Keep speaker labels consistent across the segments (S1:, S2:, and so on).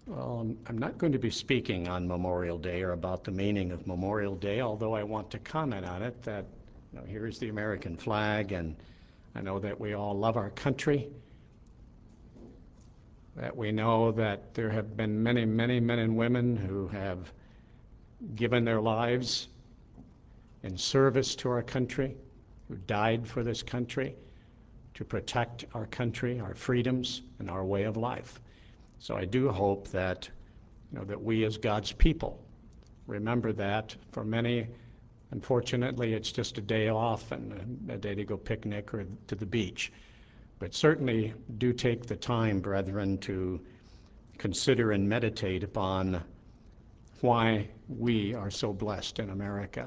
S1: Well, I'm not going to be speaking on Memorial Day or about the meaning of Memorial Day, although I want to comment on it that here's the American flag, and I know that we all love our country, that we know that there have been many, many men and women who have given their lives in service to our country, who died for this country to protect our country, our freedoms, and our way of life. So I do hope that that we as God's people remember that. For many, unfortunately, it's just a day off and a day to go picnic or to the beach. But certainly do take the time, brethren, to consider and meditate upon why we are so blessed in America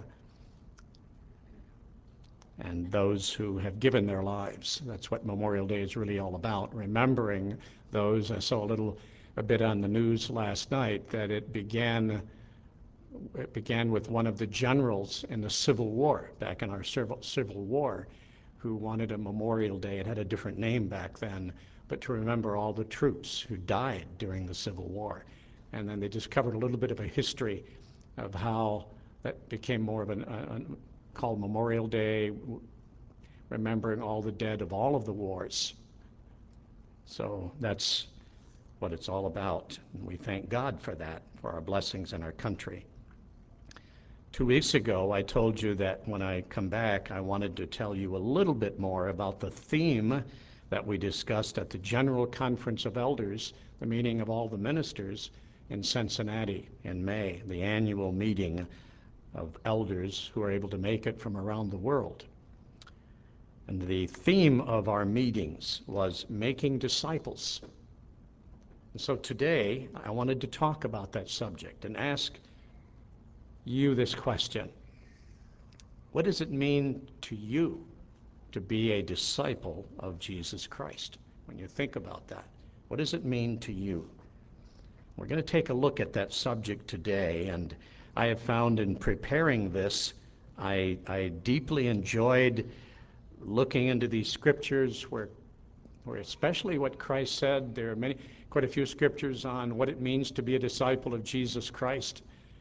S1: and those who have given their lives. That's what Memorial Day is really all about, remembering those. I saw a bit on the news last night that it began with one of the generals in the Civil War, back in our Civil War, who wanted a Memorial Day. It had a different name back then, but to remember all the troops who died during the Civil War. And then they just covered a little bit of a history of how that became more of called Memorial Day, remembering all the dead of all of the wars. So that's what it's all about. And we thank God for that, for our blessings in our country. 2 weeks ago, I told you that when I come back, I wanted to tell you a little bit more about the theme that we discussed at the General Conference of Elders, the meeting of all the ministers in Cincinnati in May, the annual meeting of elders who are able to make it from around the world. And the theme of our meetings was making disciples. And so today, I wanted to talk about that subject and ask you this question. What does it mean to you to be a disciple of Jesus Christ? When you think about that, what does it mean to you? We're going to take a look at that subject today, and I have found in preparing this, I deeply enjoyed looking into these scriptures where especially what Christ said. There are quite a few scriptures on what it means to be a disciple of Jesus Christ.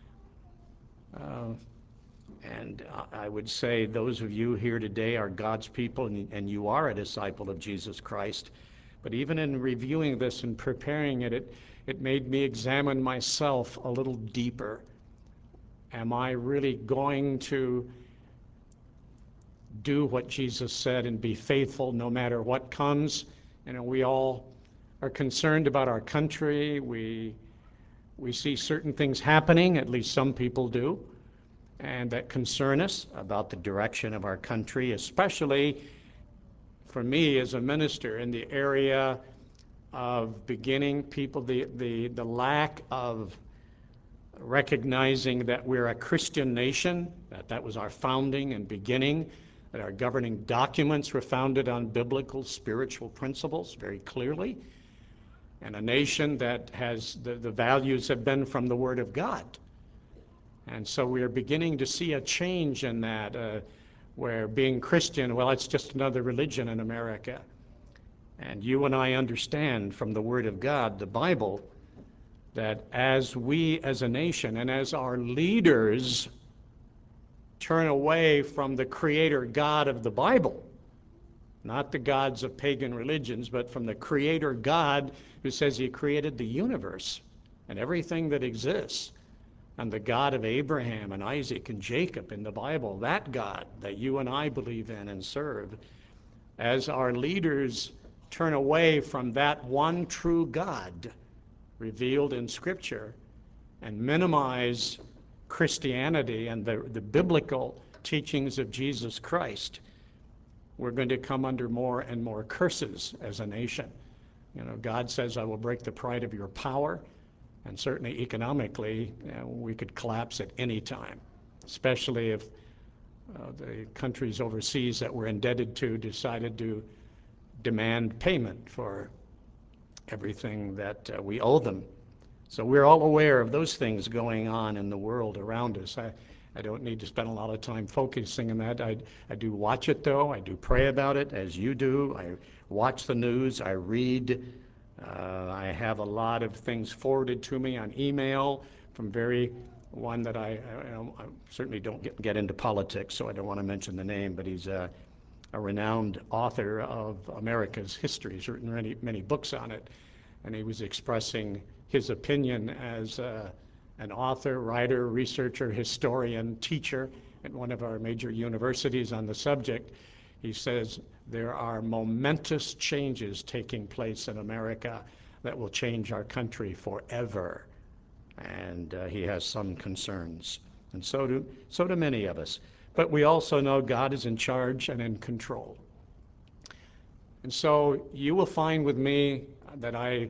S1: And I would say those of you here today are God's people, and you are a disciple of Jesus Christ. But even in reviewing this and preparing it, it made me examine myself a little deeper. Am I really going to do what Jesus said and be faithful no matter what comes? We all are concerned about our country. We see certain things happening, at least some people do, and that concern us about the direction of our country, especially for me as a minister in the area of beginning people, the lack of recognizing that we're a Christian nation, that was our founding and beginning, that our governing documents were founded on biblical spiritual principles very clearly, and a nation that has the values have been from the Word of God. And so we are beginning to see a change in that, where being Christian, well, it's just another religion in America. And you and I understand from the Word of God, the Bible, that as we as a nation and as our leaders turn away from the Creator God of the Bible, not the gods of pagan religions, but from the Creator God who says He created the universe and everything that exists, and the God of Abraham and Isaac and Jacob in the Bible, that God that you and I believe in and serve, as our leaders turn away from that one true God revealed in Scripture and minimize Christianity and the biblical teachings of Jesus Christ, we're going to come under more and more curses as a nation. God says, I will break the pride of your power, and certainly economically, we could collapse at any time, especially if the countries overseas that we're indebted to decided to demand payment for everything that we owe them. So we're all aware of those things going on in the world around us. I don't need to spend a lot of time focusing on that. I do watch it, though. I do pray about it, as you do. I watch the news. I read I have a lot of things forwarded to me on email from one that I certainly don't get into politics, so I don't want to mention the name, but he's a renowned author of America's history. He's written many books on it, and he was expressing his opinion as an author, writer, researcher, historian, teacher at one of our major universities on the subject. He says there are momentous changes taking place in America that will change our country forever. And he has some concerns, and so do many of us. But we also know God is in charge and in control. And so you will find with me that I'm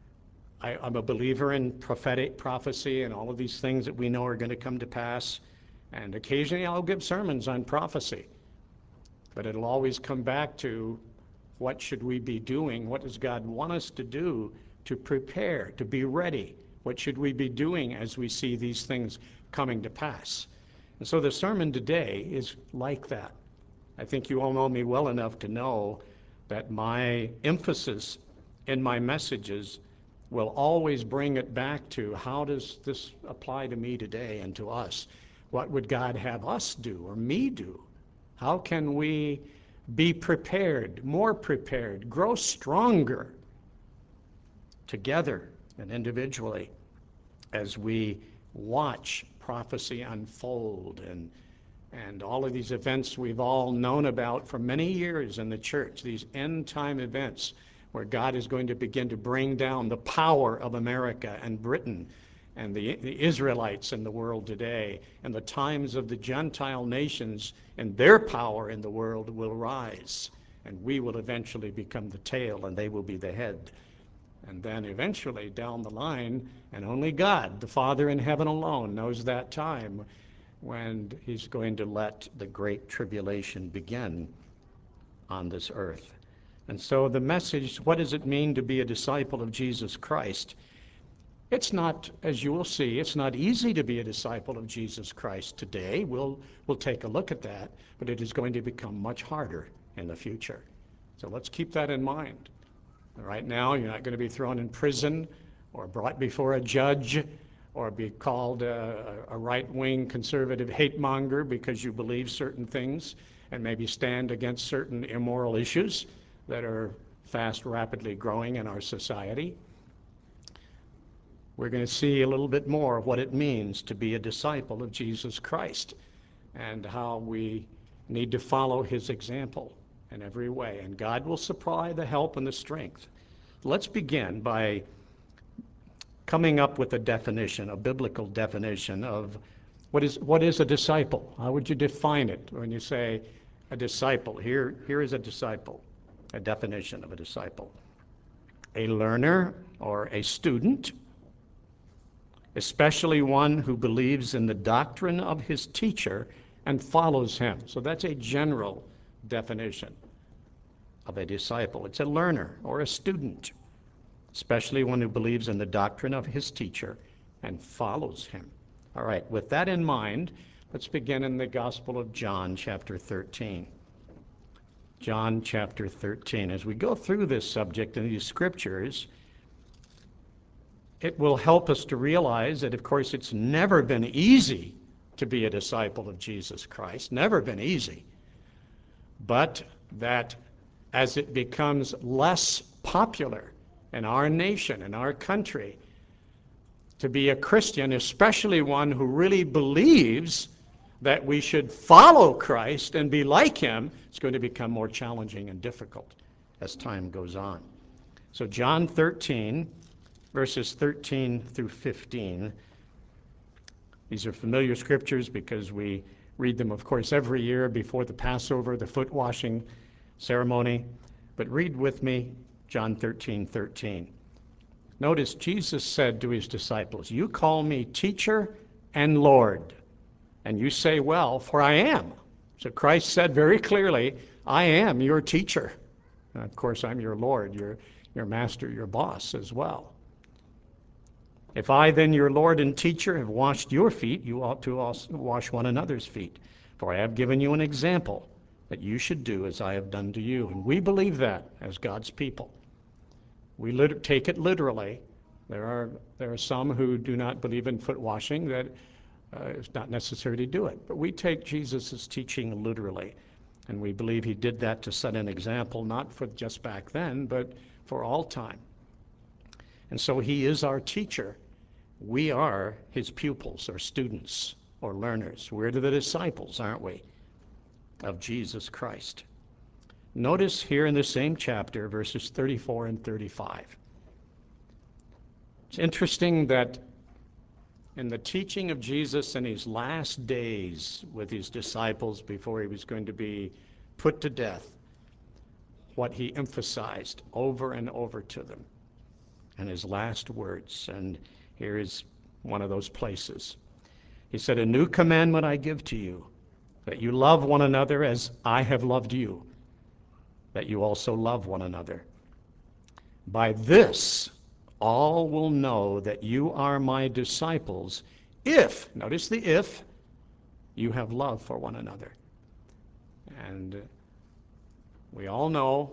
S1: a believer in prophetic prophecy and all of these things that we know are going to come to pass. And occasionally I'll give sermons on prophecy. But it'll always come back to what should we be doing? What does God want us to do to prepare, to be ready? What should we be doing as we see these things coming to pass? And so the sermon today is like that. I think you all know me well enough to know that my emphasis in my messages will always bring it back to how does this apply to me today and to us? What would God have us do or me do? How can we be prepared, more prepared, grow stronger together and individually as we watch prophecy unfold and all of these events we've all known about for many years in the church, these end time events where God is going to begin to bring down the power of America and Britain and the Israelites in the world today, and the times of the Gentile nations and their power in the world will rise, and we will eventually become the tail and they will be the head. And then eventually down the line, and only God, the Father in heaven alone, knows that time when he's going to let the great tribulation begin on this earth. And so the message, what does it mean to be a disciple of Jesus Christ? It's not, as you will see, it's not easy to be a disciple of Jesus Christ today. We'll take a look at that, but it is going to become much harder in the future. So let's keep that in mind. Right now, you're not going to be thrown in prison or brought before a judge or be called a right-wing conservative hate monger because you believe certain things and maybe stand against certain immoral issues that are rapidly growing in our society. We're going to see a little bit more of what it means to be a disciple of Jesus Christ and how we need to follow his example in every way. And God will supply the help and the strength. Let's begin by coming up with a definition, a biblical definition of what is a disciple. How would you define it when you say a disciple? Here is a disciple, a definition of a disciple. A learner or a student, especially one who believes in the doctrine of his teacher and follows him. So that's a general definition of a disciple. It's a learner or a student, especially one who believes in the doctrine of his teacher and follows him. All right, with that in mind, let's begin in the Gospel of John, chapter 13. John chapter 13. As we go through this subject in these scriptures, it will help us to realize that, of course, it's never been easy to be a disciple of Jesus Christ, never been easy, but that as it becomes less popular in our nation, in our country, to be a Christian, especially one who really believes that we should follow Christ and be like him, it's going to become more challenging and difficult as time goes on. So John 13, verses 13 through 15. These are familiar scriptures because we read them, of course, every year before the Passover, the foot washing ceremony. But read with me John 13:13. Notice Jesus said to his disciples, "You call me teacher and Lord, and you say, well, for I am." So Christ said very clearly, I am your teacher. And of course, I'm your Lord, your master, your boss as well. If I then, your Lord and teacher, have washed your feet, you ought to also wash one another's feet. For I have given you an example that you should do as I have done to you. And we believe that as God's people. We take it literally. There are some who do not believe in foot washing, that it's not necessary to do it. But we take Jesus' teaching literally. And we believe he did that to set an example, not for just back then, but for all time. And so he is our teacher. We are his pupils or students or learners. We're the disciples, aren't we, of Jesus Christ. Notice here in the same chapter, verses 34 and 35. It's interesting that in the teaching of Jesus in his last days with his disciples before he was going to be put to death, what he emphasized over and over to them in his last words. And here is one of those places. He said, "A new commandment I give to you, that you love one another as I have loved you, that you also love one another. By this, all will know that you are my disciples if," notice the if, "you have love for one another." And we all know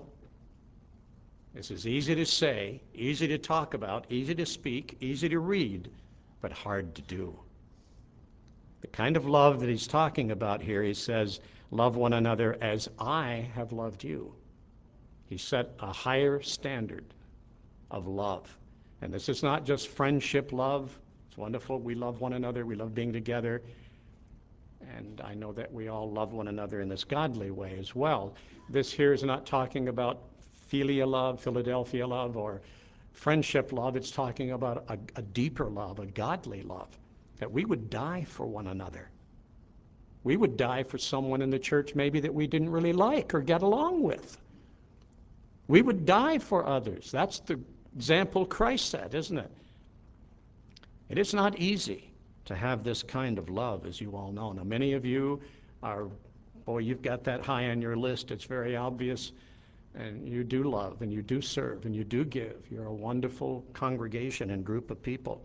S1: this is easy to say, easy to talk about, easy to speak, easy to read, but hard to do. The kind of love that he's talking about here, he says, love one another as I have loved you. He set a higher standard of love. And this is not just friendship love. It's wonderful. We love one another. We love being together. And I know that we all love one another in this godly way as well. This here is not talking about philia love, Philadelphia love, or friendship love. It's talking about a deeper love, a godly love, that we would die for one another. We would die for someone in the church maybe that we didn't really like or get along with. We would die for others. That's the example Christ set, isn't it? It is not easy to have this kind of love, as you all know. Now, many of you are, boy, you've got that high on your list. It's very obvious. And you do love, and you do serve, and you do give. You're a wonderful congregation and group of people.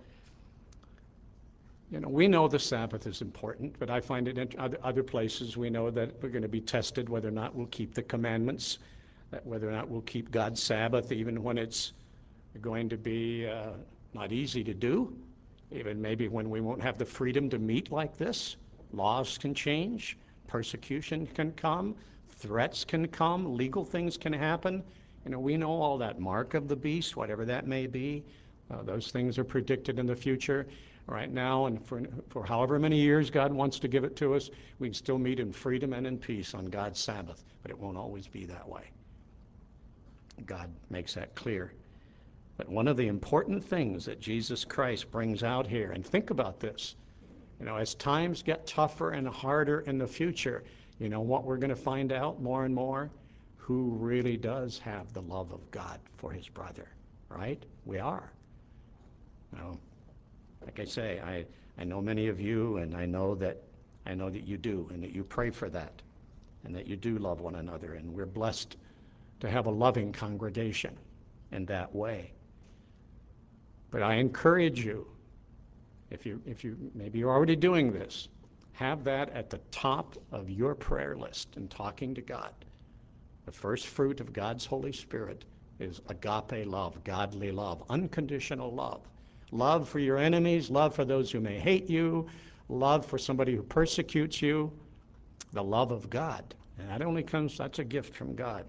S1: You know, we know the Sabbath is important, but I find it in other places we know that we're going to be tested whether or not we'll keep the commandments, that whether or not we'll keep God's Sabbath, even when it's going to be not easy to do, even maybe when we won't have the freedom to meet like this. Laws can change, persecution can come, threats can come, legal things can happen. You know, we know all that. Mark of the beast, whatever that may be, those things are predicted in the future. Right now, and for however many years God wants to give it to us, we can still meet in freedom and in peace on God's Sabbath, but it won't always be that way. God makes that clear. But one of the important things that Jesus Christ brings out here, and think about this, you know, as times get tougher and harder in the future, you know what we're going to find out more and more? Who really does have the love of God for his brother, right? We are. You know, like I say, I know many of you, and I know that you do, and that you pray for that, and that you do love one another, and we're blessed to have a loving congregation in that way. But I encourage you, if you maybe you're already doing this, have that at the top of your prayer list in talking to God. The first fruit of God's Holy Spirit is agape love, godly love, unconditional love. Love for your enemies, love for those who may hate you, love for somebody who persecutes you, the love of God. And that's a gift from God.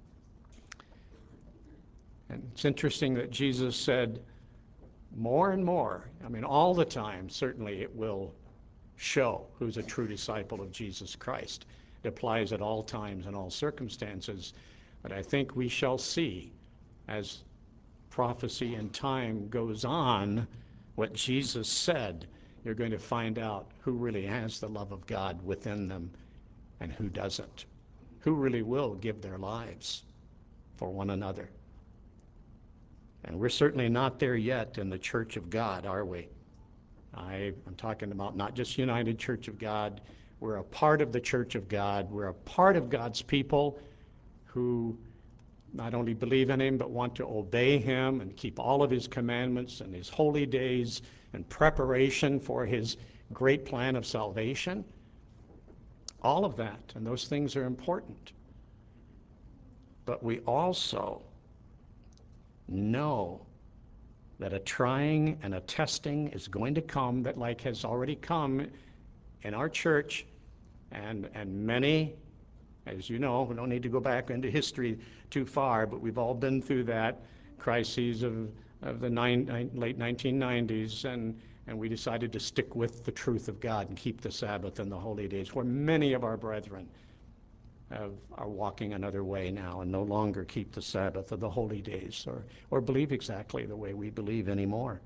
S1: And it's interesting that Jesus said more and more, I mean all the time, certainly it will show who's a true disciple of Jesus Christ. It applies at all times and all circumstances. But I think we shall see, as prophecy and time goes on, what Jesus said. You're going to find out who really has the love of God within them and who doesn't. Who really will give their lives for one another. And we're certainly not there yet in the Church of God, are we? I'm talking about not just United Church of God. We're a part of the Church of God. We're a part of God's people who not only believe in him, but want to obey him and keep all of his commandments and his holy days in preparation for his great plan of salvation. All of that, and those things are important. But we also know that a trying and a testing is going to come, that like has already come in our church, and many, as you know, we don't need to go back into history too far, but we've all been through that crises of the late 1990s, and we decided to stick with the truth of God and keep the Sabbath and the holy days, where many of our brethren are walking another way now and no longer keep the Sabbath or the holy days, or believe exactly the way we believe anymore.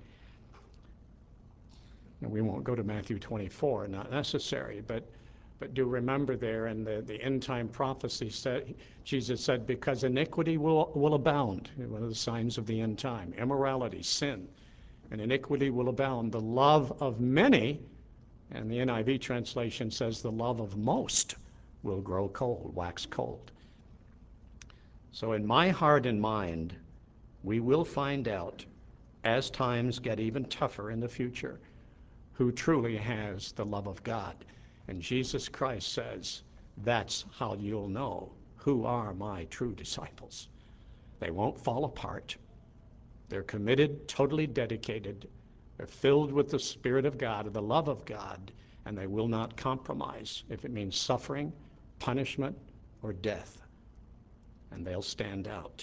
S1: And we won't go to Matthew 24, not necessary, but do remember there in the end time prophecy, Jesus said, because iniquity will abound, one of the signs of the end time, immorality, sin, and iniquity will abound. The love of many, and the NIV translation says the love of most, will grow cold, wax cold. So in my heart and mind, we will find out, as times get even tougher in the future, who truly has the love of God. And Jesus Christ says, that's how you'll know who are my true disciples. They won't fall apart. They're committed, totally dedicated. They're filled with the Spirit of God, the love of God, and they will not compromise if it means suffering, punishment, or death. And they'll stand out.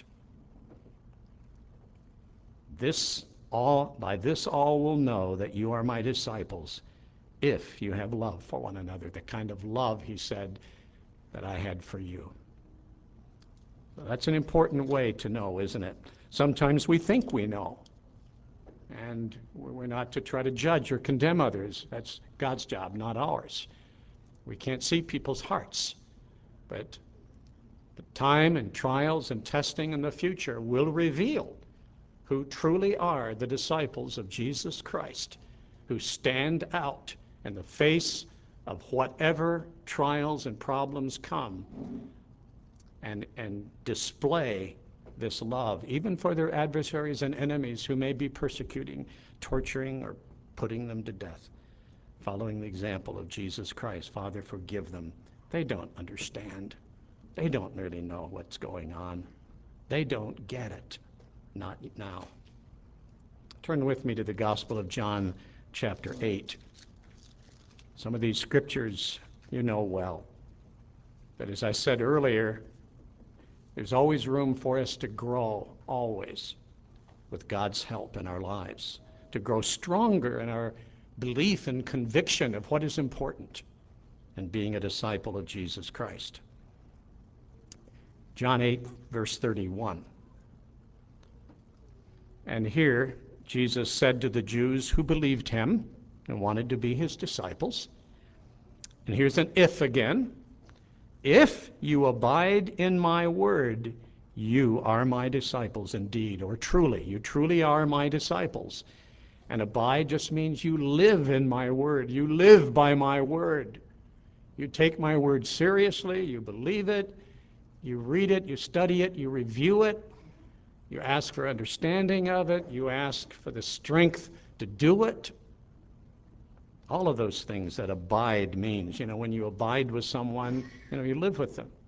S1: By this all will know that you are my disciples, if you have love for one another, the kind of love, he said, that I had for you. So that's an important way to know, isn't it? Sometimes we think we know, and we're not to try to judge or condemn others. That's God's job, not ours. We can't see people's hearts, but the time and trials and testing in the future will reveal who truly are the disciples of Jesus Christ, who stand out in the face of whatever trials and problems come, and display this love, even for their adversaries and enemies who may be persecuting, torturing, or putting them to death, following the example of Jesus Christ. Father, forgive them. They don't understand. They don't really know what's going on. They don't get it. Not now. Turn with me to the Gospel of John, chapter 8. Some of these scriptures you know well. But as I said earlier, there's always room for us to grow, always, with God's help in our lives, to grow stronger in our belief and conviction of what is important in being a disciple of Jesus Christ. John 8, verse 31. And here, Jesus said to the Jews who believed him and wanted to be his disciples, and here's an if again, if you abide in my word, you are my disciples indeed, or truly, you truly are my disciples. And abide just means you live in my word. You live by my word. You take my word seriously, you believe it, you read it, you study it, you review it, you ask for understanding of it, you ask for the strength to do it. All of those things that abide means. When you abide with someone, you live with them.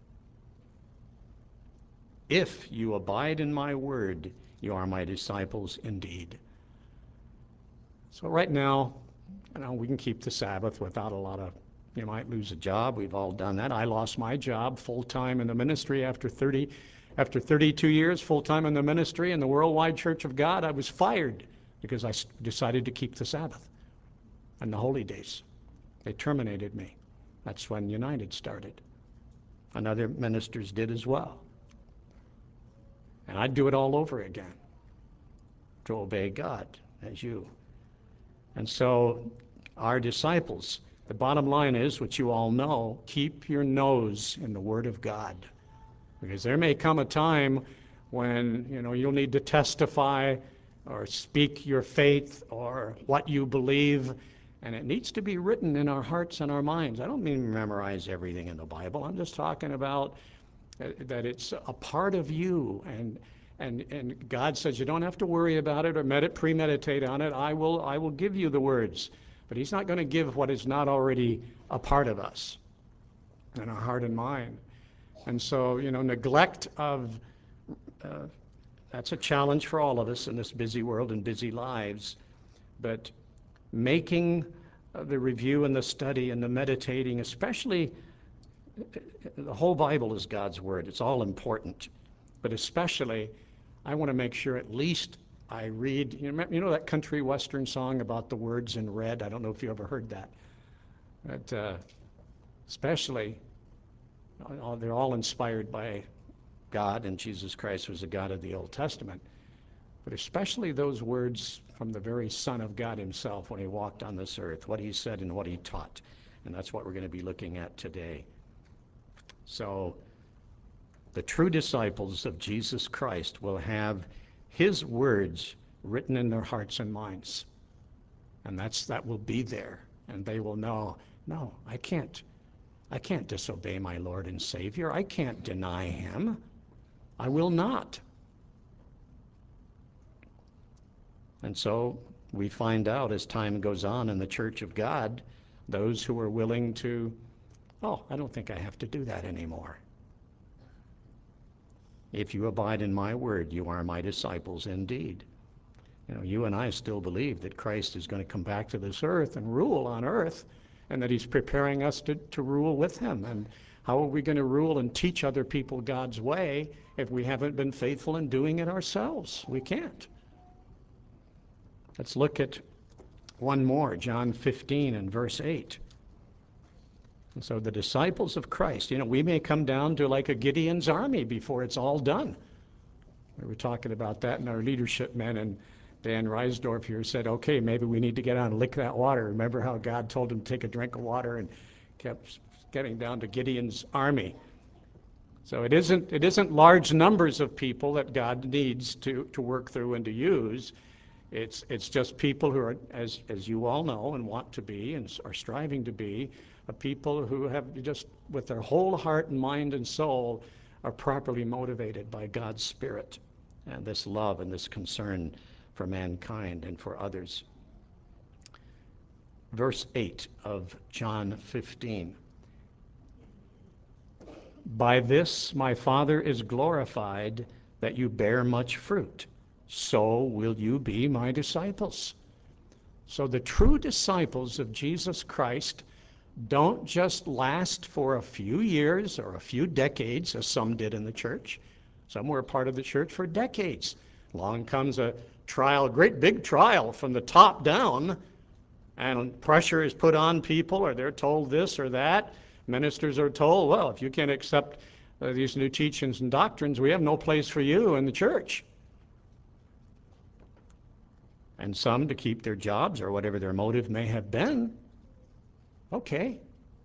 S1: If you abide in my word, you are my disciples indeed. So right now, we can keep the Sabbath without a lot of, you might lose a job. We've all done that. I lost my job full-time in the ministry after 32 years full-time in the ministry in the Worldwide Church of God. I was fired because I decided to keep the Sabbath and the holy days. They terminated me. That's when United started. And other ministers did as well. And I'd do it all over again to obey God as you. And so our disciples, the bottom line is, which you all know, keep your nose in the Word of God. Because there may come a time when you'll need to testify or speak your faith or what you believe, and it needs to be written in our hearts and our minds. I don't mean memorize everything in the Bible. I'm just talking about that it's a part of you, and God says you don't have to worry about it or premeditate on it. I will give you the words, but He's not going to give what is not already a part of us in our heart and mind. And so, neglect of that's a challenge for all of us in this busy world and busy lives. But making the review and the study and the meditating, especially, the whole Bible is God's Word. It's all important. But especially, I want to make sure at least I read, you know that country western song about the words in red? I don't know if you ever heard that. But especially, they're all inspired by God, and Jesus Christ was the God of the Old Testament. But especially those words from the very Son of God himself when he walked on this earth, what he said and what he taught. And that's what we're going to be looking at today. So the true disciples of Jesus Christ will have his words written in their hearts and minds. And that will be there. And they will know, no, I can't disobey my Lord and Savior. I can't deny him. I will not. And so we find out as time goes on in the Church of God, those who are willing to, I don't think I have to do that anymore. If you abide in my word, you are my disciples indeed. You and I still believe that Christ is going to come back to this earth and rule on earth, and that he's preparing us to rule with him. And how are we going to rule and teach other people God's way if we haven't been faithful in doing it ourselves? We can't. Let's look at one more, John 15 and verse 8. And so the disciples of Christ, we may come down to like a Gideon's army before it's all done. We were talking about that in our leadership men, and Dan Reisdorf here said, okay, maybe we need to get on and lick that water. Remember how God told him to take a drink of water and kept getting down to Gideon's army. So it isn't large numbers of people that God needs to work through and to use. It's just people who are, as you all know and want to be and are striving to be, people who have just, with their whole heart and mind and soul, are properly motivated by God's Spirit and this love and this concern for mankind and for others. Verse 8 of John 15. By this my Father is glorified, that you bear much fruit. So will you be my disciples. So the true disciples of Jesus Christ don't just last for a few years or a few decades, as some did in the church. Some were a part of the church for decades. Along comes a trial, a great big trial from the top down, and pressure is put on people, or they're told this or that. Ministers are told, well, if you can't accept these new teachings and doctrines, we have no place for you in the church. And some to keep their jobs or whatever their motive may have been. Okay.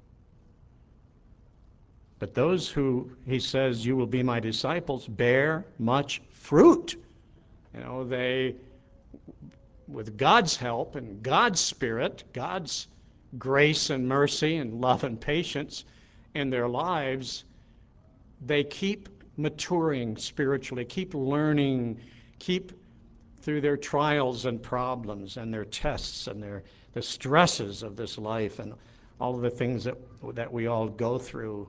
S1: But those who, he says, you will be my disciples, bear much fruit. They, with God's help and God's Spirit, God's grace and mercy and love and patience in their lives, they keep maturing spiritually, keep learning, keep through their trials and problems and their tests and the stresses of this life and all of the things that we all go through.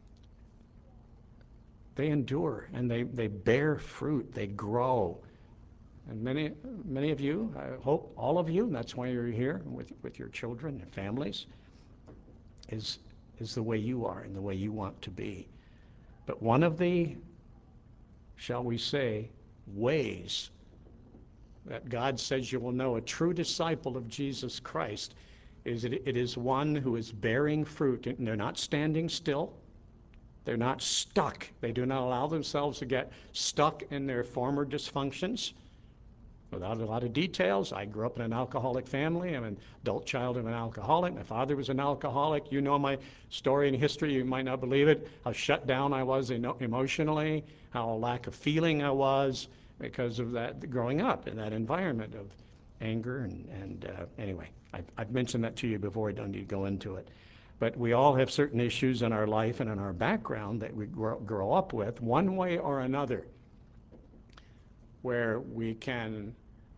S1: They endure and they bear fruit, they grow. And many of you, I hope all of you, and that's why you're here with your children and families, is the way you are and the way you want to be. But one of the, shall we say, ways that God says you will know a true disciple of Jesus Christ is it is one who is bearing fruit, and they're not standing still. They're not stuck. They do not allow themselves to get stuck in their former dysfunctions. Without a lot of details, I grew up in an alcoholic family. I'm an adult child of an alcoholic. My father was an alcoholic. You know my story and history. You might not believe it, how shut down I was emotionally, how a lack of feeling I was because of that, growing up in that environment of anger. And anyway, I've mentioned that to you before. I don't need to go into it. But we all have certain issues in our life and in our background that we grow up with, one way or another, where we can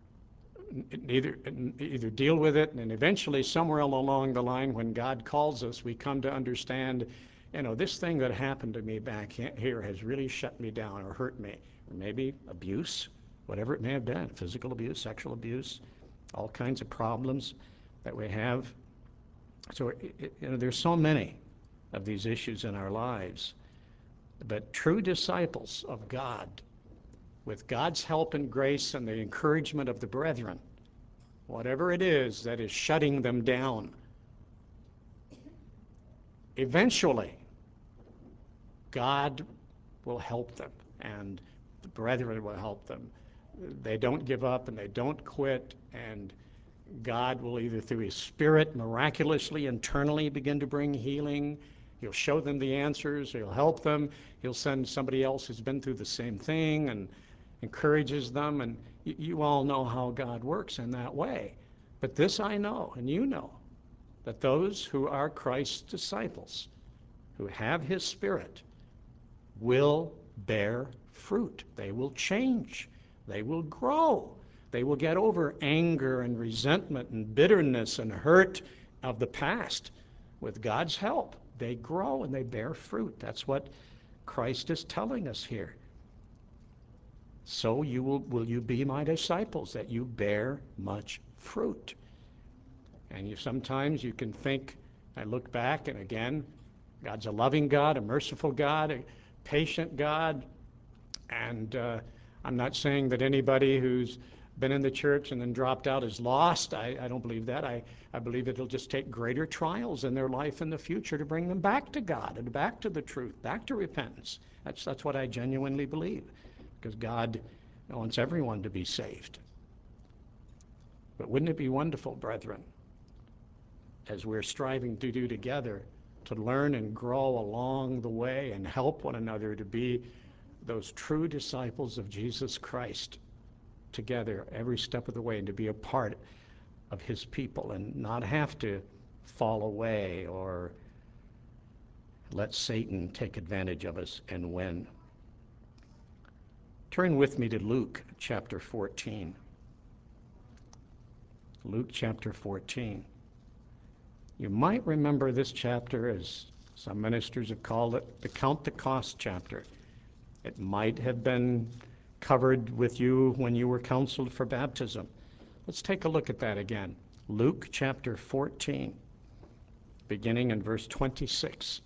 S1: either deal with it, and eventually somewhere along the line when God calls us, we come to understand This thing that happened to me back here has really shut me down or hurt me, or maybe abuse, whatever it may have been, physical abuse, sexual abuse, all kinds of problems that we have. So there's so many of these issues in our lives. But true disciples of God, with God's help and grace and the encouragement of the brethren, whatever it is that is shutting them down, eventually God will help them, and the brethren will help them. They don't give up and they don't quit, and God will either through his Spirit miraculously internally begin to bring healing. He'll show them the answers. He'll help them. He'll send somebody else who's been through the same thing and encourages them. And you all know how God works in that way. But this I know, and you know, that those who are Christ's disciples, who have his Spirit, will bear fruit. They will change. They will grow. They will get over anger and resentment and bitterness and hurt of the past. With God's help, they grow and they bear fruit. That's what Christ is telling us here. So will you be my disciples, that you bear much fruit. And sometimes you can think, I look back, and again, God's a loving God, a merciful God, a patient God. And I'm not saying that anybody who's been in the church and then dropped out is lost. I don't believe that. I believe it'll just take greater trials in their life in the future to bring them back to God and back to the truth, back to repentance. That's what I genuinely believe, because God wants everyone to be saved. But wouldn't it be wonderful, brethren, as we're striving to do together, to learn and grow along the way and help one another to be those true disciples of Jesus Christ together every step of the way, and to be a part of his people and not have to fall away or let Satan take advantage of us and win. Turn with me to Luke chapter 14. Luke chapter 14. You might remember this chapter, as some ministers have called it, the Count the Cost chapter. It might have been covered with you when you were counseled for baptism. Let's take a look at that again. Luke chapter 14, beginning in verse 26.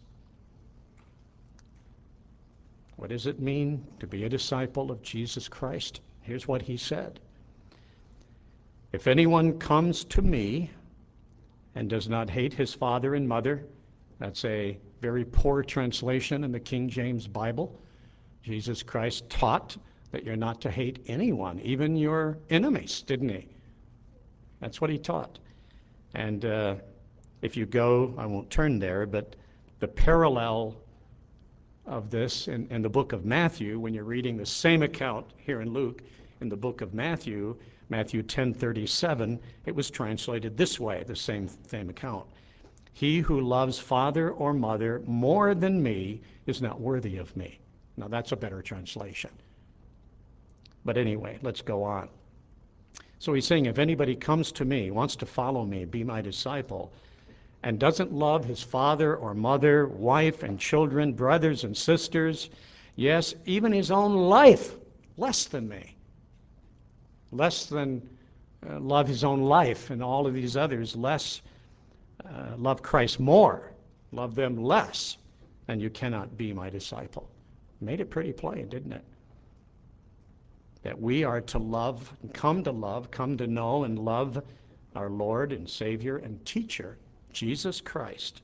S1: What does it mean to be a disciple of Jesus Christ? Here's what he said. If anyone comes to me and does not hate his father and mother, that's a very poor translation in the King James Bible. Jesus Christ taught that you're not to hate anyone, even your enemies, didn't he? That's what he taught. And if you go, I won't turn there, but the parallel of this in the book of Matthew, when you're reading the same account here in Luke, in the book of Matthew, Matthew 10:37, it was translated this way, the same account. He who loves father or mother more than me is not worthy of me. Now that's a better translation. But anyway, let's go on. So he's saying, if anybody comes to me, wants to follow me, be my disciple, and doesn't love his father or mother, wife and children, brothers and sisters, yes, even his own life, less than me, less than love his own life and all of these others, less love Christ more, love them less, then you cannot be my disciple. Made it pretty plain, didn't it? That we are to love, come to know and love our Lord and Savior and teacher, Jesus Christ,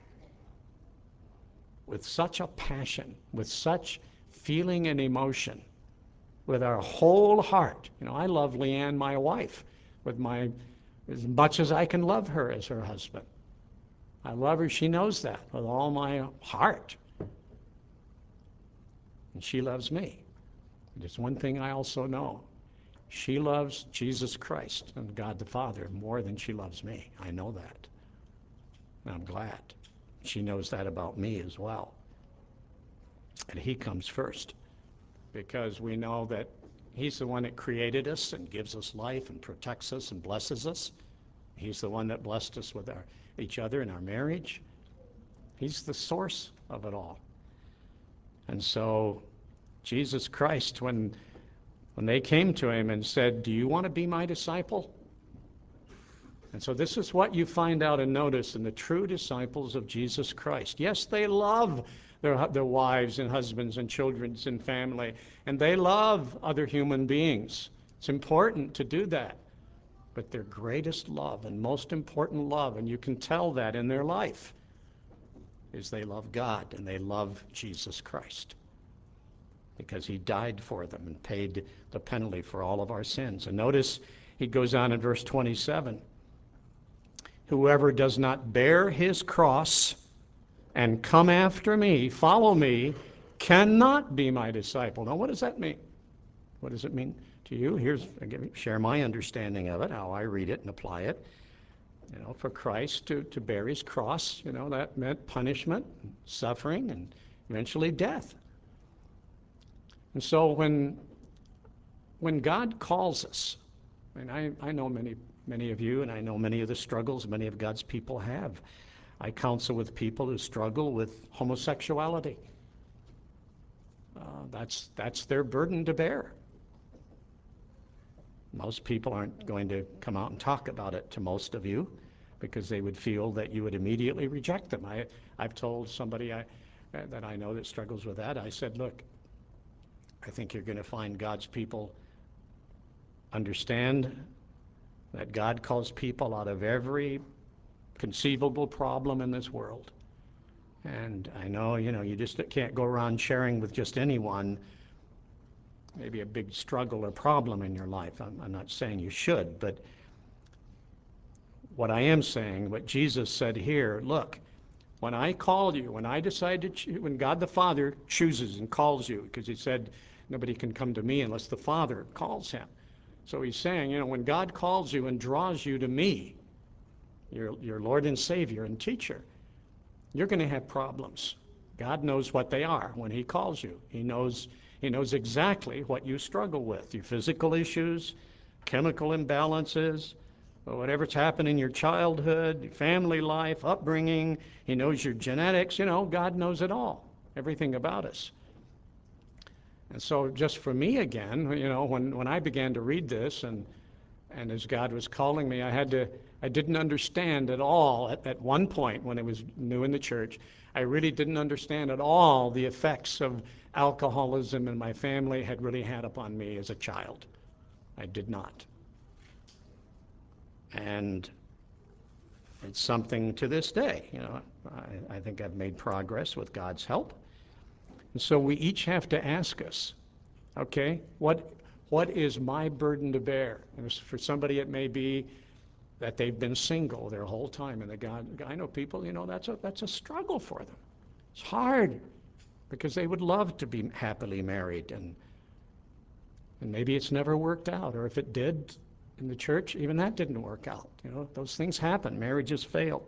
S1: with such a passion, with such feeling and emotion, with our whole heart. I love Leanne, my wife, as much as I can love her as her husband. I love her, she knows that, with all my heart. And she loves me. There's one thing I also know. She loves Jesus Christ and God the Father more than she loves me. I know that. And I'm glad. She knows that about me as well. And he comes first, because we know that he's the one that created us and gives us life and protects us and blesses us. He's the one that blessed us with each other in our marriage. He's the source of it all. And so Jesus Christ, when they came to him and said, "Do you want to be my disciple?" And so this is what you find out and notice in the true disciples of Jesus Christ. Yes, they love their wives and husbands and children and family, and they love other human beings. It's important to do that. But their greatest love and most important love, and you can tell that in their life, is they love God and they love Jesus Christ, because he died for them and paid the penalty for all of our sins. And notice he goes on in verse 27. Whoever does not bear his cross and come after me, follow me, cannot be my disciple. Now, what does that mean? What does it mean to you? Here's, again, share my understanding of it, how I read it and apply it. For Christ to bear his cross, that meant punishment, suffering, and eventually death. And so when God calls us, and I know many of you, and I know many of the struggles many of God's people have. I counsel with people who struggle with homosexuality. That's their burden to bear. Most people aren't going to come out and talk about it to most of you, because they would feel that you would immediately reject them. I've told somebody that I know that struggles with that, I said, look, I think you're going to find God's people understand that God calls people out of every conceivable problem in this world. And I know, you just can't go around sharing with just anyone maybe a big struggle or problem in your life. I'm not saying you should, but what I am saying, what Jesus said here, look, when I called you, when I decided to, when God the Father chooses and calls you, because he said nobody can come to me unless the Father calls him. So he's saying, when God calls you and draws you to me, your Lord and Savior and teacher, you're going to have problems. God knows what they are when he calls you. He knows exactly what you struggle with, your physical issues, chemical imbalances, or whatever's happened in your childhood, your family life, upbringing. He knows your genetics. God knows it all, everything about us. And so just for me again, when I began to read this and as God was calling me, I didn't understand at all at one point when I was new in the church. I really didn't understand at all the effects of alcoholism in my family had really had upon me as a child. I did not. And it's something to this day. I think I've made progress with God's help. And so we each have to ask us, okay, what is my burden to bear? And for somebody it may be that they've been single their whole time, and I know people, that's a struggle for them. It's hard because they would love to be happily married, and maybe it's never worked out, or if it did in the church, even that didn't work out. Those things happen. Marriages fail.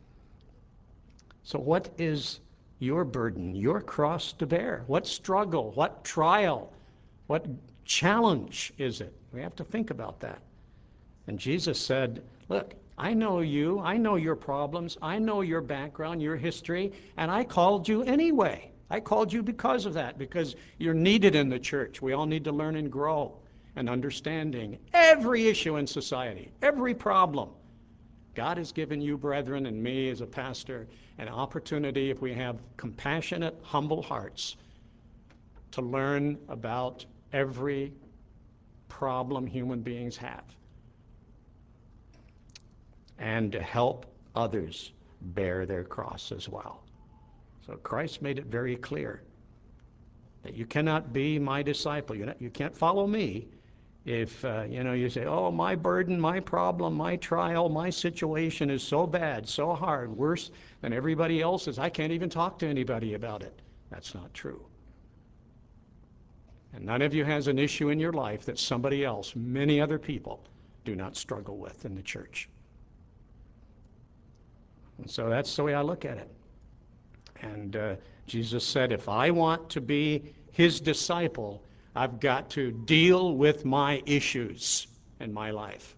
S1: So what is your burden, your cross to bear? What struggle, what trial, what challenge is it? We have to think about that. And Jesus said, look, I know you, I know your problems, I know your background, your history, and I called you anyway. I called you because of that, because you're needed in the church. We all need to learn and grow and understanding every issue in society, every problem. God has given you, brethren, and me as a pastor, an opportunity, if we have compassionate, humble hearts, to learn about every problem human beings have and to help others bear their cross as well. So Christ made it very clear that you cannot be my disciple. You can't follow me if you say, oh, my burden, my problem, my trial, my situation is so bad, so hard, worse than everybody else's. I can't even talk to anybody about it. That's not true. And none of you has an issue in your life that somebody else, many other people, do not struggle with in the church. And so that's the way I look at it. And Jesus said, if I want to be his disciple, I've got to deal with my issues in my life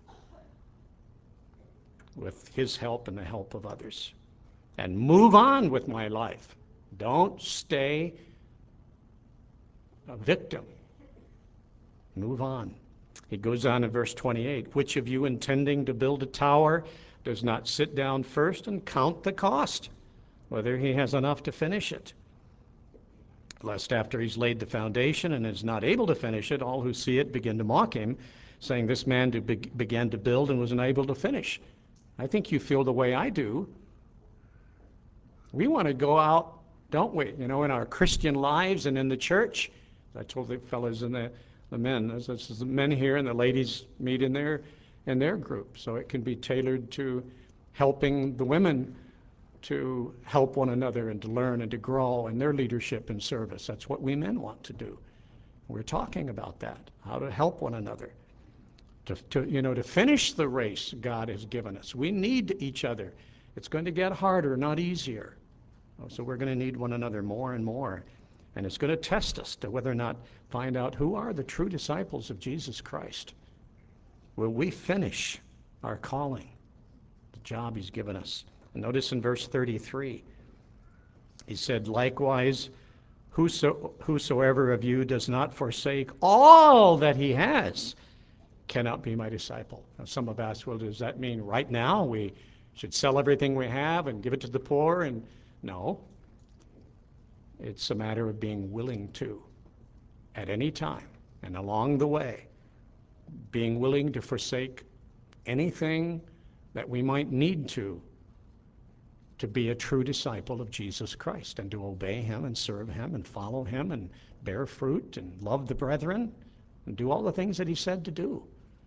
S1: with his help and the help of others, and move on with my life Don't stay a victim. Move on. He goes on in verse 28, which of you intending to build a tower does not sit down first and count the cost, whether he has enough to finish it? Lest after he's laid the foundation and is not able to finish it, all who see it begin to mock him, saying, this man began to build and was unable to finish. I think you feel the way I do. We want to go out, don't we, in our Christian lives and in the church. I told the fellows and the men, this is the men here and the ladies meet in their group. So it can be tailored to helping the women to help one another and to learn and to grow in their leadership and service. That's what we men want to do. We're talking about that, how to help one another, to finish the race God has given us. We need each other. It's going to get harder, not easier. So we're going to need one another more and more. And it's going to test us to whether or not find out who are the true disciples of Jesus Christ. Will we finish our calling, the job he's given us? And notice in verse 33, he said, likewise, whosoever of you does not forsake all that he has cannot be my disciple. Now, some have asked, well, does that mean right now we should sell everything we have and give it to the poor? And no. It's a matter of being willing to, at any time and along the way, being willing to forsake anything that we might need to be a true disciple of Jesus Christ and to obey him and serve him and follow him and bear fruit and love the brethren and do all the things that he said to do.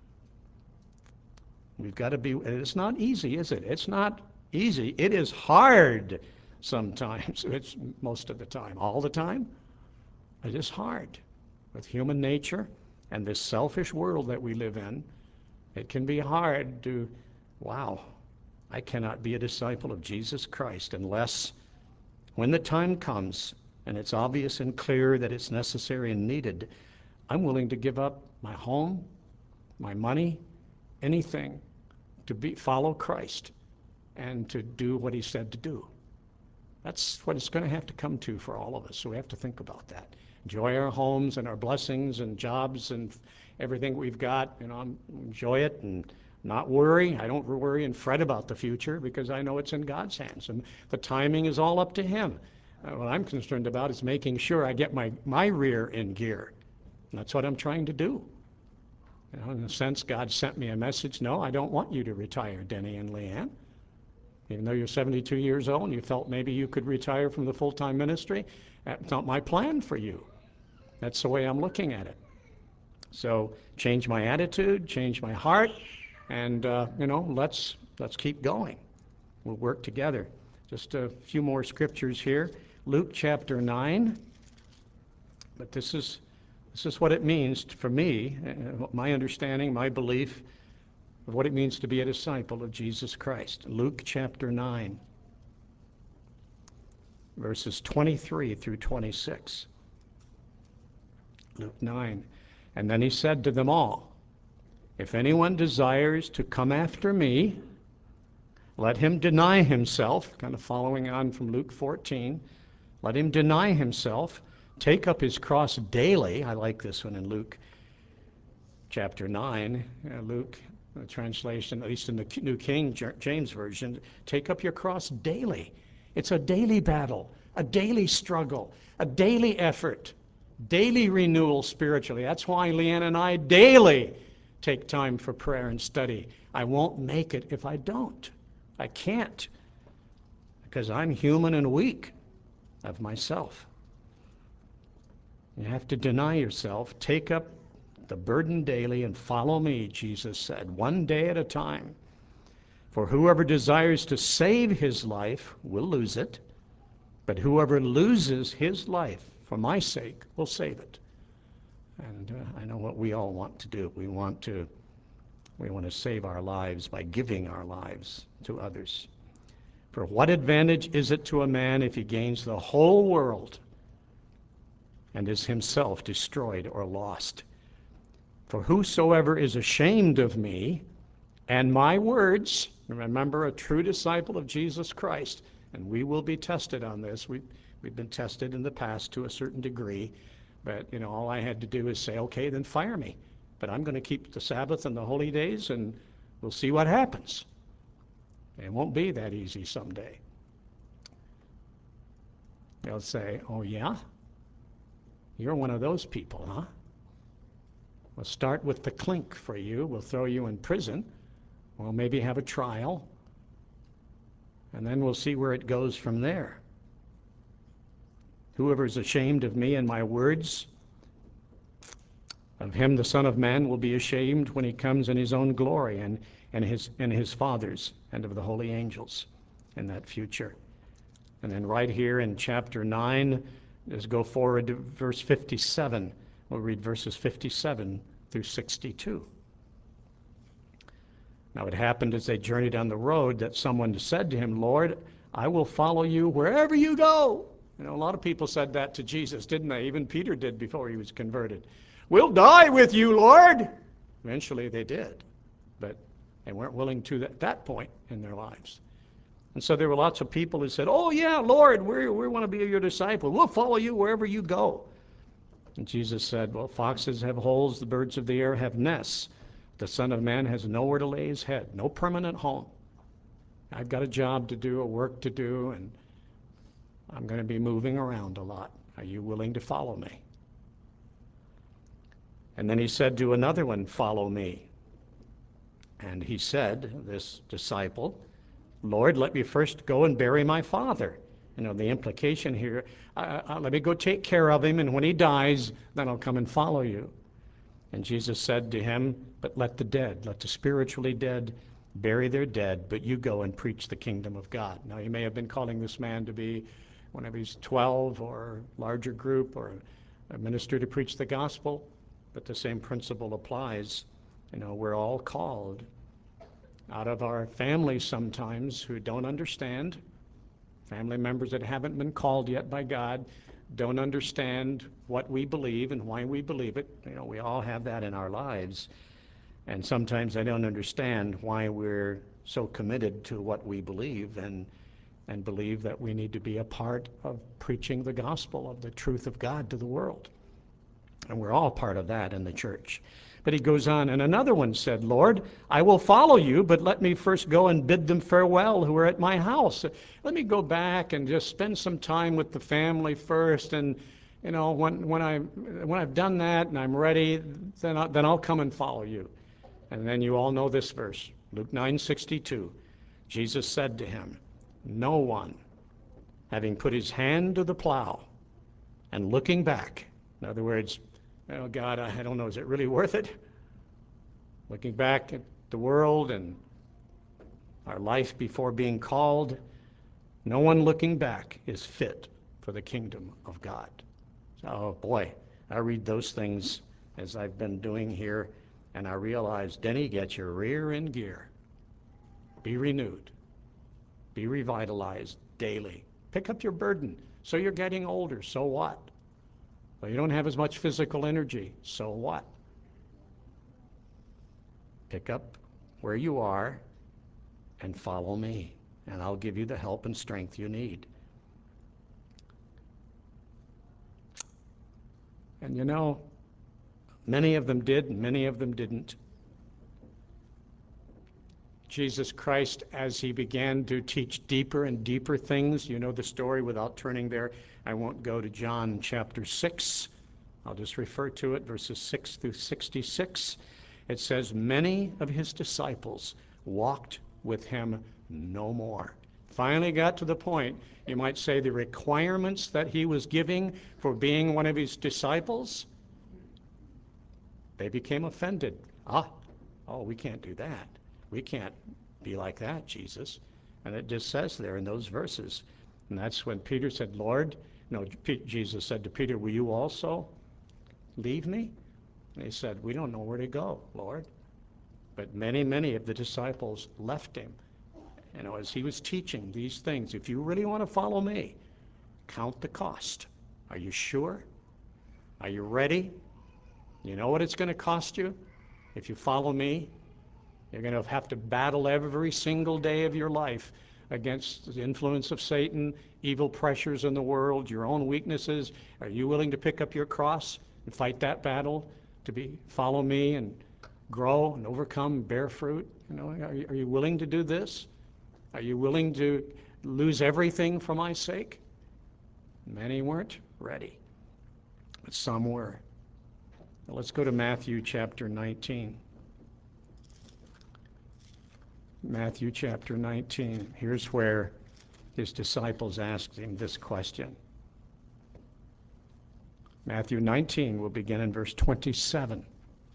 S1: We've got to be, and it's not easy, is it? It's not easy. It is hard sometimes. It's most of the time. All the time, it is hard. With human nature and this selfish world that we live in, it can be hard to, wow, I cannot be a disciple of Jesus Christ unless, when the time comes and it's obvious and clear that it's necessary and needed, I'm willing to give up my home, my money, anything to follow Christ and to do what he said to do. That's what it's going to have to come to for all of us. So we have to think about that. Enjoy our homes and our blessings and jobs and everything we've got. Enjoy it and not worry. I don't worry and fret about the future because I know it's in God's hands. And the timing is all up to him. What I'm concerned about is making sure I get my rear in gear. And that's what I'm trying to do. In a sense, God sent me a message. No, I don't want you to retire, Denny and Leanne. Even though you're 72 years old and you felt maybe you could retire from the full-time ministry, that's not my plan for you. That's the way I'm looking at it. So change my attitude, change my heart, and let's keep going. We'll work together. Just a few more scriptures here. Luke chapter 9. But this is what it means for me, my understanding, my belief of what it means to be a disciple of Jesus Christ. Luke chapter 9, verses 23 through 26. Luke 9. And then he said to them all, if anyone desires to come after me, let him deny himself, kind of following on from Luke 14, let him deny himself, take up his cross daily. I like this one in Luke chapter 9. Luke, the translation, at least in the New King James Version, take up your cross daily. It's a daily battle, a daily struggle, a daily effort, daily renewal spiritually. That's why Leanne and I daily take time for prayer and study. I won't make it if I don't. I can't, because I'm human and weak of myself. You have to deny yourself, take up the burden daily, and follow me, Jesus said, one day at a time. For whoever desires to save his life will lose it, but whoever loses his life for my sake will save it. And I know what we all want to do. We want to save our lives by giving our lives to others. For what advantage is it to a man if he gains the whole world and is himself destroyed or lost? For whosoever is ashamed of me and my words, remember, a true disciple of Jesus Christ, and we will be tested on this. We We've been tested in the past to a certain degree, but all I had to do is say, okay, then fire me. But I'm going to keep the Sabbath and the holy days, and we'll see what happens. It won't be that easy someday. They'll say, oh yeah? You're one of those people, huh? We'll start with the clink for you. We'll throw you in prison. We'll maybe have a trial. And then we'll see where it goes from there. Whoever is ashamed of me and my words, of him the Son of Man will be ashamed when he comes in his own glory and his Father's and of the holy angels in that future. And then right here in chapter 9, let's go forward to verse 57. We'll read verses 57 through 62. Now it happened as they journeyed on the road that someone said to him, Lord, I will follow you wherever you go. A lot of people said that to Jesus, didn't they? Even Peter did before he was converted. We'll die with you, Lord. Eventually they did, but they weren't willing to at that point in their lives. And so there were lots of people who said, oh yeah, Lord, we want to be your disciple. We'll follow you wherever you go. And Jesus said, well, foxes have holes, the birds of the air have nests. The Son of Man has nowhere to lay his head, no permanent home. I've got a job to do, a work to do, and I'm going to be moving around a lot. Are you willing to follow me? And then he said to another one, follow me. And he said, this disciple, Lord, let me first go and bury my father. The implication here, let me go take care of him, and when he dies, then I'll come and follow you. And Jesus said to him, but let the spiritually dead bury their dead, but you go and preach the kingdom of God. Now, he may have been calling this man to be one of his 12 or larger group or a minister to preach the gospel, but the same principle applies. We're all called out of our families sometimes who don't understand. Family members that haven't been called yet by God don't understand what we believe and why we believe it. We all have that in our lives. And sometimes I don't understand why we're so committed to what we believe and believe that we need to be a part of preaching the gospel of the truth of God to the world. And we're all part of that in the church. But he goes on, and another one said, Lord, I will follow you, but let me first go and bid them farewell who are at my house. Let me go back and just spend some time with the family first, and when I've done that and I'm ready, then I'll come and follow you. And then you all know this verse, Luke 9:62. Jesus said to him, no one, having put his hand to the plow and looking back, in other words, oh God, I don't know, is it really worth it? Looking back at the world and our life before being called, no one looking back is fit for the kingdom of God. So, oh boy, I read those things as I've been doing here, and I realize, Denny, get your rear in gear. Be renewed. Be revitalized daily. Pick up your burden. So you're getting older, so what? Well, you don't have as much physical energy, so what? Pick up where you are and follow me, and I'll give you the help and strength you need. And many of them did, and many of them didn't. Jesus Christ, as he began to teach deeper and deeper things, you know the story without turning there. I won't go to John chapter 6. I'll just refer to it, verses 6 through 66. It says, many of his disciples walked with him no more. Finally got to the point, you might say, the requirements that he was giving for being one of his disciples, they became offended. We can't do that. We can't be like that, Jesus. And it just says there in those verses. And that's when Peter said, Jesus said to Peter, will you also leave me? And he said, we don't know where to go, Lord. But many, many of the disciples left him. As he was teaching these things, if you really want to follow me, count the cost. Are you sure? Are you ready? You know what it's going to cost you? If you follow me, you're going to have to battle every single day of your life against the influence of Satan, evil pressures in the world, your own weaknesses? Are you willing to pick up your cross and fight that battle follow me and grow and overcome, bear fruit? Are you willing to do this? Are you willing to lose everything for my sake? Many weren't ready, but some were. Now let's go to Matthew chapter 19. Matthew chapter 19. Here's where his disciples asked him this question. Matthew 19, we'll begin in verse 27.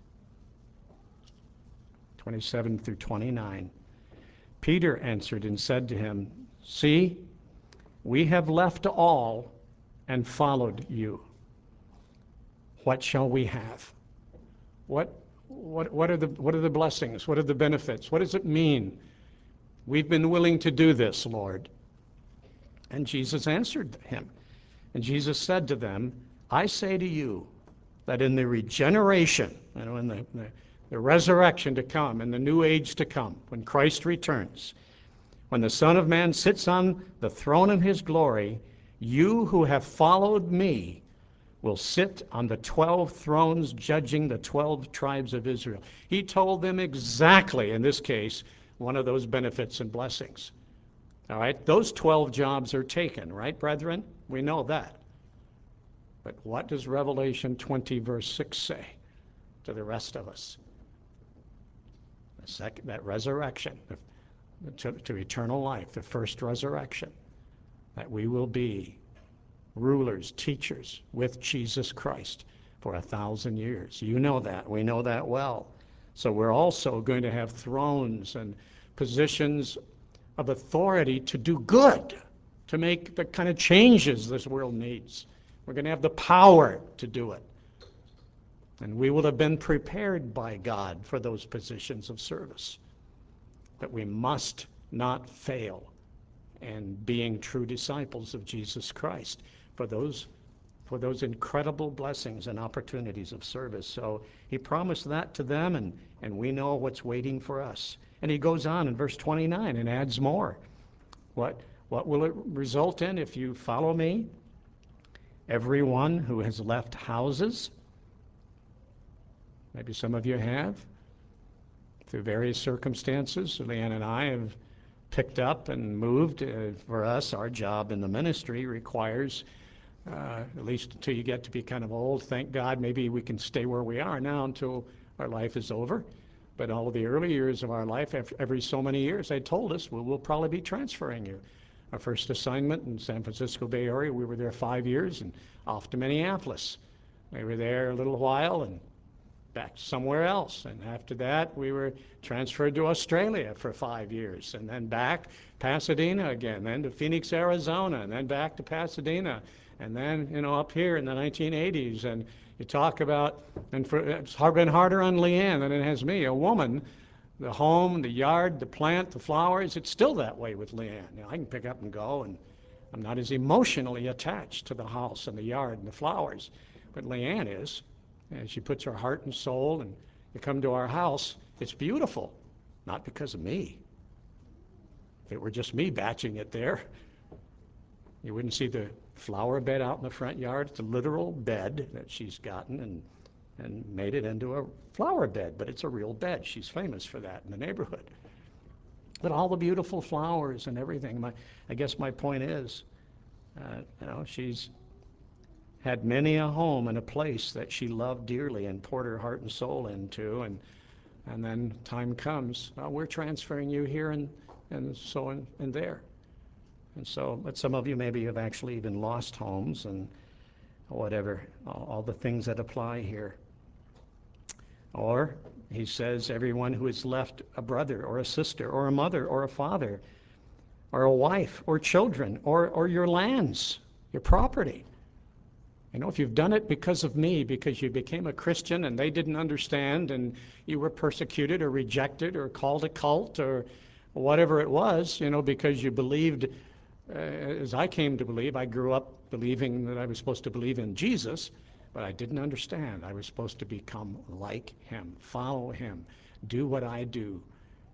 S1: 27 through 29. Peter answered and said to him, "See, we have left all and followed you. What shall we have?" What are the blessings? What are the benefits? What does it mean? We've been willing to do this, Lord. And Jesus answered him. And Jesus said to them, "I say to you that in the regeneration, in the resurrection to come, in the new age to come, when Christ returns, when the Son of Man sits on the throne of his glory, you who have followed me will sit on the 12 thrones judging the 12 tribes of Israel." He told them exactly, in this case, one of those benefits and blessings. All right, those 12 jobs are taken, right, brethren? We know that. But what does Revelation 20, verse 6 say to the rest of us? That resurrection to eternal life, the first resurrection, that we will be rulers, teachers with Jesus Christ for 1,000 years. You know that. We know that well. So we're also going to have thrones and positions of authority to do good, to make the kind of changes this world needs. We're going to have the power to do it. And we will have been prepared by God for those positions of service. But we must not fail in being true disciples of Jesus Christ for those incredible blessings and opportunities of service. So he promised that to them, and we know what's waiting for us. And he goes on in verse 29 and adds more. What will it result in if you follow me? Everyone who has left houses, maybe some of you have, through various circumstances. Leanne and I have picked up and moved. For us, our job in the ministry requires, at least until you get to be kind of old, thank God, maybe we can stay where we are now until our life is over. But all of the early years of our life, every so many years, they told us, we'll probably be transferring you. Our first assignment in San Francisco Bay Area, we were there 5 years, and off to Minneapolis. We were there a little while and back somewhere else. And after that, we were transferred to Australia for 5 years, and then back Pasadena again, then to Phoenix, Arizona, and then back to Pasadena, and then up here in the 1980s. And you talk about, it's been harder on Leanne than it has me, a woman. The home, the yard, the plant, the flowers, it's still that way with Leanne. I can pick up and go, and I'm not as emotionally attached to the house and the yard and the flowers, but Leanne is. And she puts her heart and soul, and you come to our house, it's beautiful, not because of me. If it were just me batching it there, you wouldn't see the flower bed out in the front yard. It's a literal bed that she's gotten and made it into a flower bed, but it's a real bed. She's famous for that in the neighborhood. But all the beautiful flowers and everything, I guess my point is, she's had many a home and a place that she loved dearly and poured her heart and soul into, and then time comes, we're transferring you here and so and there. And so, but some of you maybe have actually even lost homes and whatever, all the things that apply here. Or he says, everyone who has left a brother or a sister or a mother or a father or a wife or children or your lands, your property. If you've done it because of me, because you became a Christian and they didn't understand and you were persecuted or rejected or called a cult or whatever it was, because you believed, as I came to believe, I grew up believing that I was supposed to believe in Jesus, but I didn't understand. I was supposed to become like him, follow him, do what I do,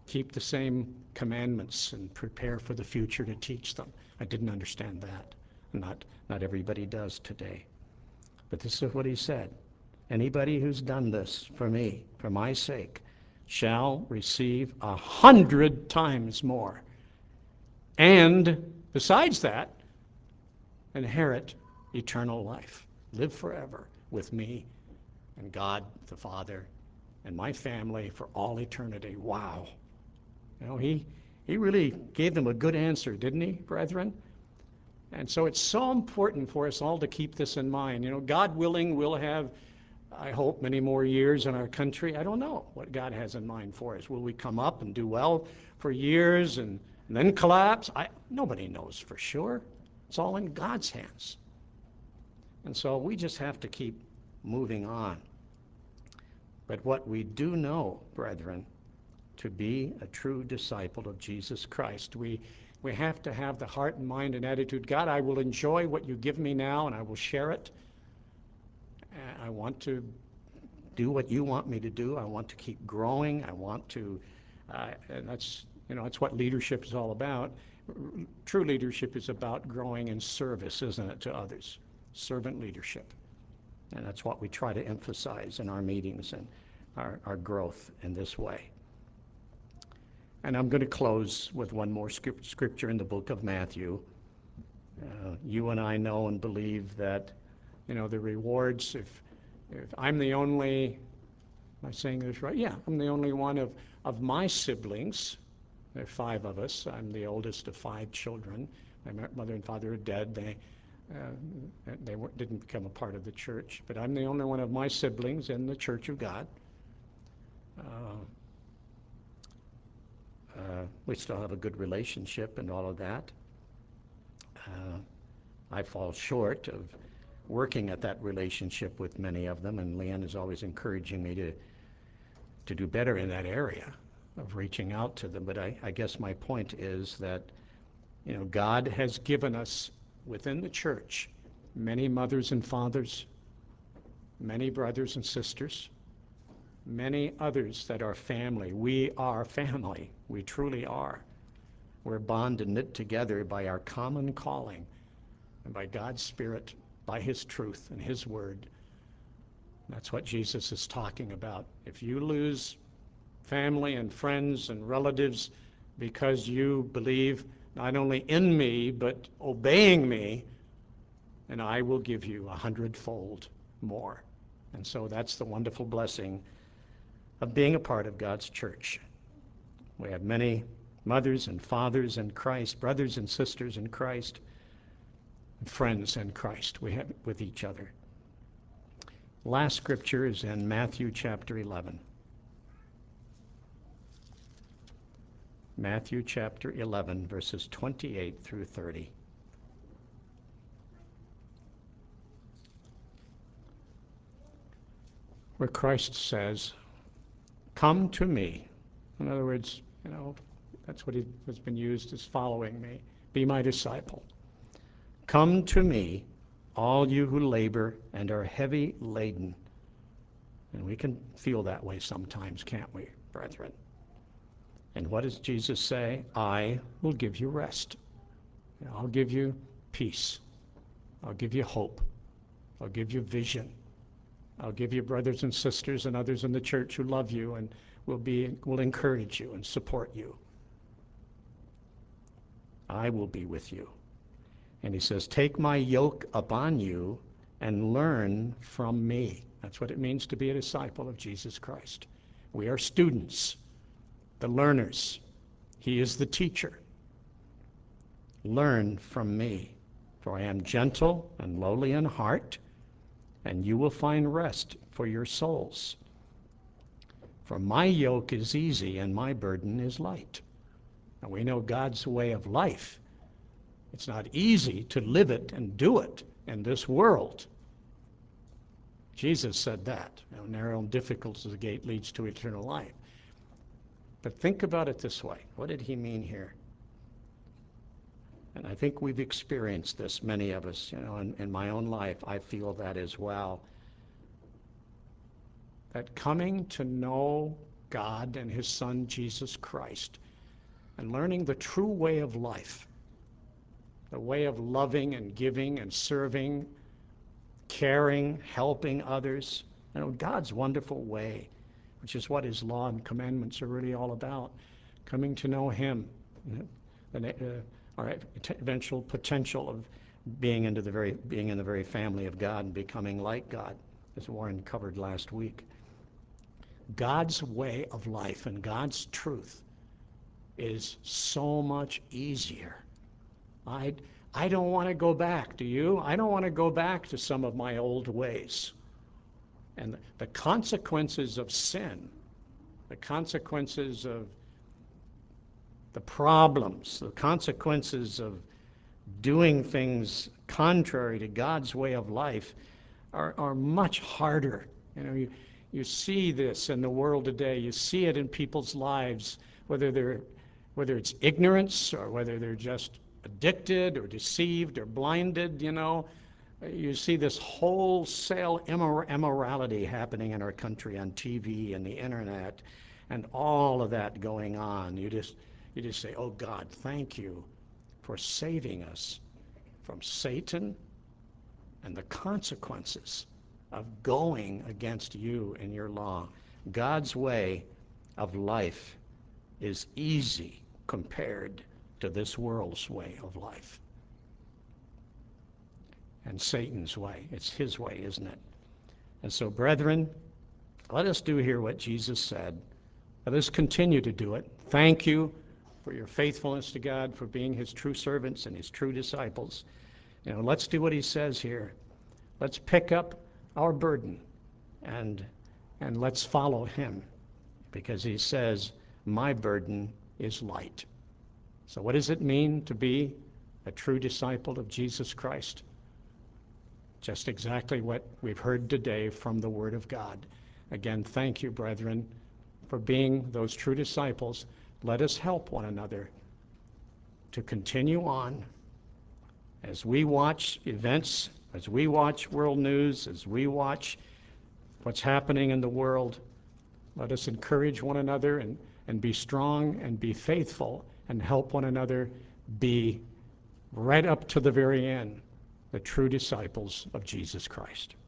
S1: keep the same commandments and prepare for the future to teach them. I didn't understand that. Not everybody does today. But this is what he said. Anybody who's done this for me, for my sake, shall receive 100 times more. And besides that, inherit eternal life. Live forever with me and God the Father and my family for all eternity. Wow. You know, he really gave them a good answer, didn't he, brethren? And so it's so important for us all to keep this in mind. You know, God willing, we'll have, I hope, many more years in our country. I don't know what God has in mind for us. Will we come up and do well for years and then collapse? Nobody knows for sure. It's all in God's hands. And so we just have to keep moving on. But what we do know, brethren, to be a true disciple of Jesus Christ, we have to have the heart and mind and attitude, God, I will enjoy what you give me now and I will share it. I want to do what you want me to do. I want to keep growing. I want to, and that's what leadership is all about. True leadership is about growing in service, isn't it, to others? Servant leadership. And that's what we try to emphasize in our meetings and our growth in this way. And I'm going to close with one more scripture in the book of Matthew. You and I know and believe that, the rewards, if I'm the only, am I saying this right? Yeah, I'm the only one of my siblings. There are 5 of us. I'm the oldest of 5 children. My mother and father are dead. They didn't become a part of the church. But I'm the only one of my siblings in the Church of God. We still have a good relationship and all of that. I fall short of working at that relationship with many of them, and Leanne is always encouraging me to do better in that area of reaching out to them. But I guess my point is that, God has given us within the church many mothers and fathers, many brothers and sisters, many others that are family. We are family. We truly are. We're bonded and knit together by our common calling and by God's Spirit, by His truth and His Word. That's what Jesus is talking about. If you lose family and friends and relatives because you believe not only in me, but obeying me, and I will give you 100-fold more. And so that's the wonderful blessing of being a part of God's church. We have many mothers and fathers in Christ, brothers and sisters in Christ, and friends in Christ we have with each other. Last scripture is in Matthew chapter 11. Matthew chapter 11, verses 28 through 30. Where Christ says, "Come to me." In other words, that's what has been used as following me. Be my disciple. "Come to me, all you who labor and are heavy laden." And we can feel that way sometimes, can't we, brethren? And what does Jesus say? "I will give you rest. I'll give you peace. I'll give you hope. I'll give you vision. I'll give you brothers and sisters and others in the church who love you and will encourage you and support you. I will be with you." And he says, "Take my yoke upon you and learn from me." That's what it means to be a disciple of Jesus Christ. We are students, the learners. He is the teacher. "Learn from me, for I am gentle and lowly in heart, and you will find rest for your souls. For my yoke is easy and my burden is light." And we know God's way of life. It's not easy to live it and do it in this world. Jesus said that. Narrow and difficult is the gate leads to eternal life. But think about it this way. What did he mean here? And I think we've experienced this, many of us. In my own life, I feel that as well. That coming to know God and his Son, Jesus Christ, and learning the true way of life, the way of loving and giving and serving, caring, helping others. You know, God's wonderful way, which is what his law and commandments are really all about, coming to know him, our eventual potential of being in the very family of God and becoming like God, as Warren covered last week. God's way of life and God's truth is so much easier. I don't want to go back, do you? I don't want to go back to some of my old ways. And the consequences of sin, the consequences of the problems, the consequences of doing things contrary to God's way of life are much harder. You know, you see this in the world today. You see it in people's lives, whether it's ignorance or whether they're just addicted or deceived or blinded, you know. You see this wholesale immorality happening in our country on TV and the internet and all of that going on. You just say, oh God, thank you for saving us from Satan and the consequences of going against you and your law. God's way of life is easy compared to this world's way of life. And Satan's way, it's his way, isn't it? And so, brethren, let us do here what Jesus said. Let us continue to do it. Thank you for your faithfulness to God, for being his true servants and his true disciples. You know, let's do what he says here. Let's pick up our burden and let's follow him, because he says, my burden is light. So what does it mean to be a true disciple of Jesus Christ? Just exactly what we've heard today from the Word of God. Again, thank you, brethren, for being those true disciples. Let us help one another to continue on as we watch events, as we watch world news, as we watch what's happening in the world. Let us encourage one another and be strong and be faithful and help one another be right up to the very end the true disciples of Jesus Christ.